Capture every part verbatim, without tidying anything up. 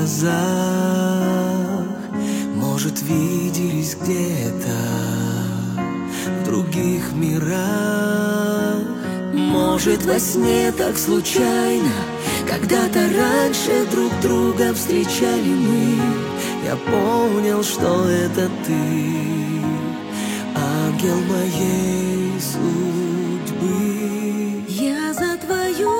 глазах, может, виделись где-то в других мирах. Может, во сне так случайно когда-то раньше друг друга встречали мы. Я понял, что это ты, ангел моей судьбы. Я за твою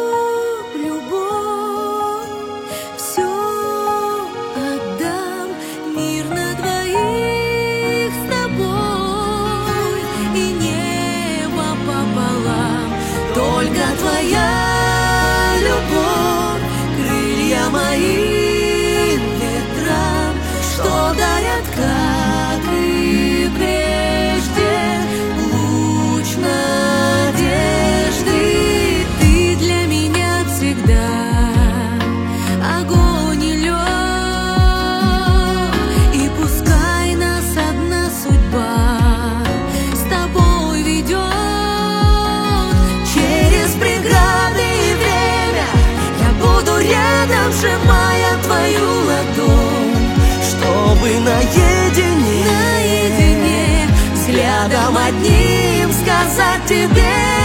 любовь все отдам, мир на двоих с тобой и небо пополам. Только твоя любовь, крылья моим ветрам, что дарят, как и прежде, луч надежды. Ты для меня всегда огонь и лед, и пускай нас одна судьба с тобой ведет через преграды и время. Я буду рядом, сжимая твою ладонь, Чтобы наедине, наедине, взглядом одним сказать тебе: